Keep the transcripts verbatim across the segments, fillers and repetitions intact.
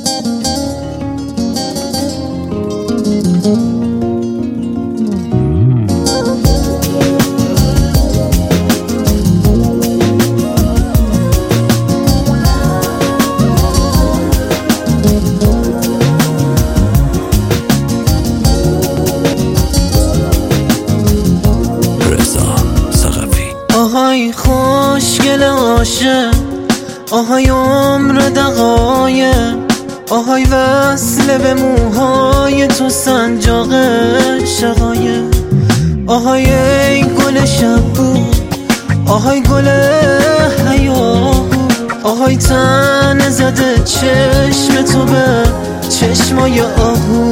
آهای خوشگل عاشق، آهای عمر دقایق، آهای وصله به موهای تو سنجاق شقایق، آهای ای گل شبو، آهای گل حیا، آهای تن زده چشم تو به چشمای آهو.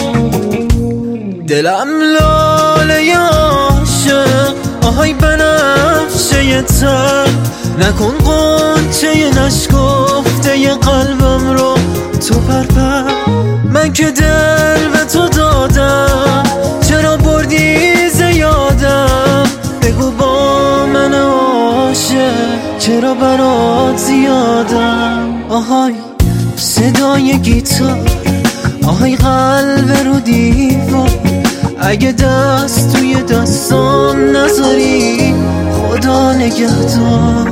دلم لاله عاشق، آهای بنفشه تر، نکن قنچه نشکفته ی قلبم رو تو پرپر. من که دل به تو دادم، چرا بردی زیادم؟ بگو با من عاشق، چرا برات زیادم؟ آهای صدای گیتار، آهای قلب رو دیوار، اگه دست توی دستان نذاری خدا نگهدار.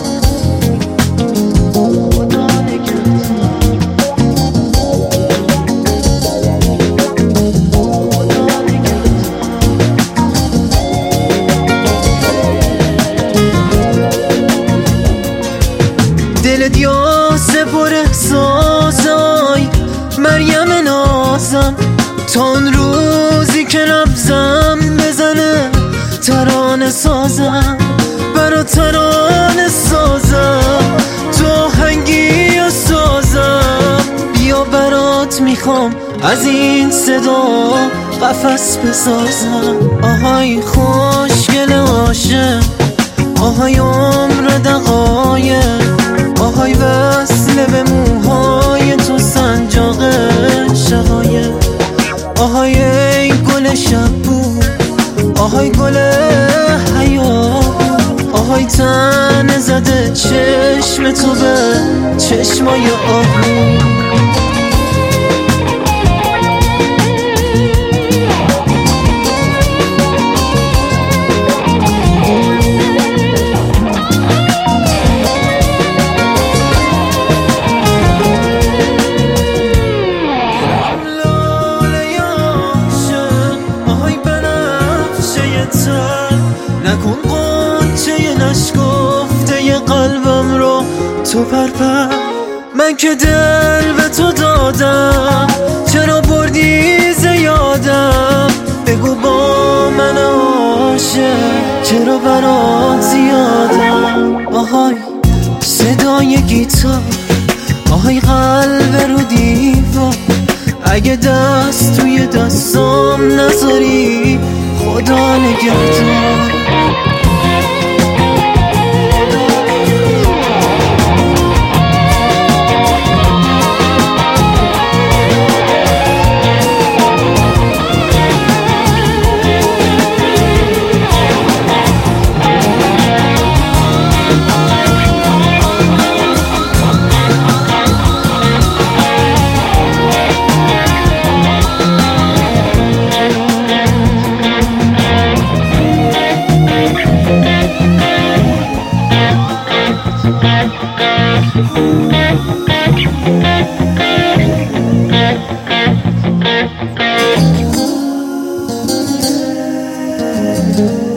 دلت یاسه پر احساسای مریم نازم، تا اون روزی که نبزم بزنه ترانه سازم، برا ترانه سازم، تو آهنگی سازم. بیا برات میخوام از این صدا قفس بسازم. آهای خوشگل عاشق، آهای عمر دقایق، آهای وصله به موهای تو سنجاق شقایق، آهای ای گل شبو، آهای گل حیا، آهای تن زده چشم تو به چشمای آهو. نکن قنچه نشکفته ی قلبم رو تو پرپر. من که دل به تو دادم، چرا بردی زیادم؟ بگو با من عاشق، چرا برات زیادم؟ آهای صدای گیتار، آهای قلب رو دیوار، اگه دست توی دستام نذاری خدا نگهدار. Thank you.